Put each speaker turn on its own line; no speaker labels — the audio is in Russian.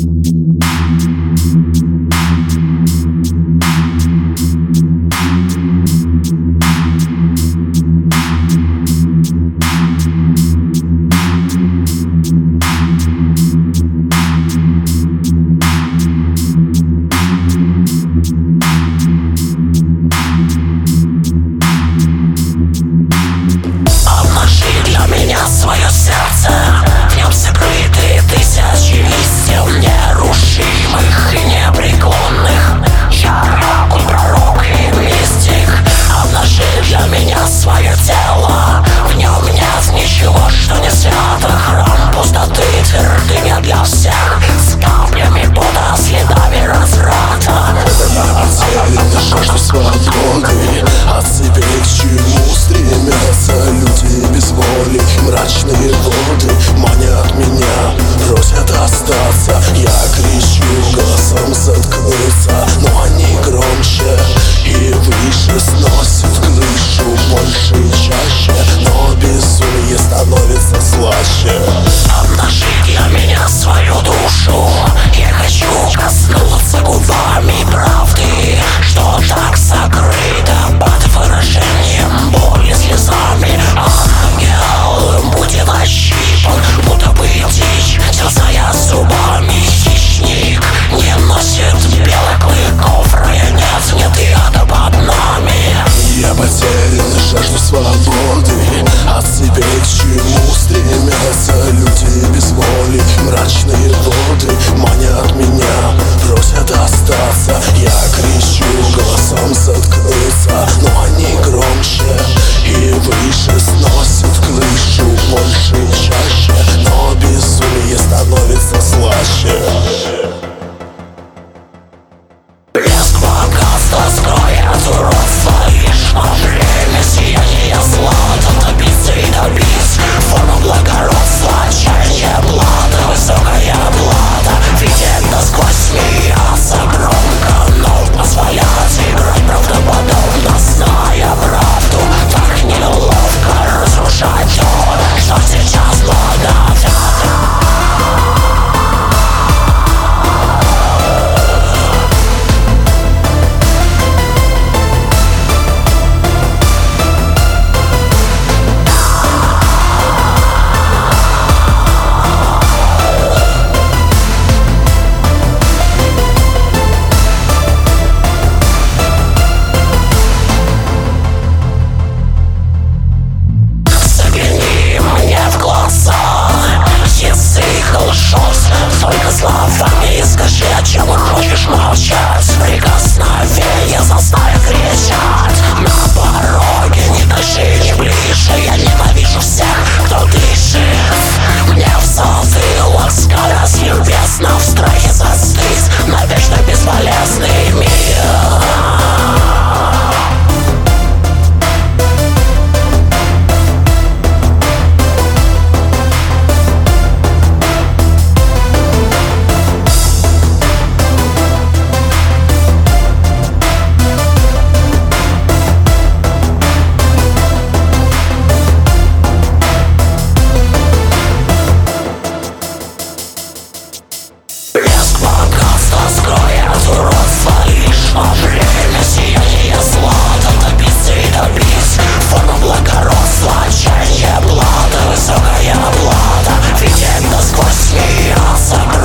Свое сердце, в нем сокрыты тысячи истин нерушимых и непреклонных. Я оракул, пророк и мистик. Обнажи для меня свое тело, в нем нет ничего, что не свято. Храм пустоты, твердыня для всех, с каплями пота, следами разврата.
Потеряны жажду свободы, от цепей к чему стремятся люди без воли. Мрачные воды манят меня, просят остаться. Я кричу голосом заткнуться, но они громче и выше сносят крышу больше и чаще, но безумие становится слаще.
Обнажи для меня свою душу, я хочу коснуться губами правды, что так сокрыто под выражением боли слезами. Ангел будет ощипан, будто бы дичь, терзая зубами. Хищник не носит белых клыков, рая нет и ада под нами.
Я потерян, жажду свободы, от цепей к чему стремятся люди без воли. Мрачные воды манят меня, просят остаться. Я кричу голосом заткнуться, но они громче и выше сносят крышу больше и чаще, но безумие становится слаще.
Блеск богатства скроет уродство, лишь во время сияния злата. Добиться и добить форму благородства, отчаяние плата, высокая плата. Видеть насквозь, смеяться громко, но позволять играть правдоподобно, зная правду. Так неловко разрушать то, что сейчас благодать. Только словами скажи, о чем хочешь молчать. Прикосновение заставит кричать. На пороге не дыши, не ближе. Я ненавижу всех, кто дышит мне в затылок. Скорость любезна, в страхе застыть навечно бесполезный мир. Блеск богатства скроет уродство, лишь во время сияния злата. Добиться и добить форму благородства, отчаяние плата, высокая плата. Видеть насквозь, смеяться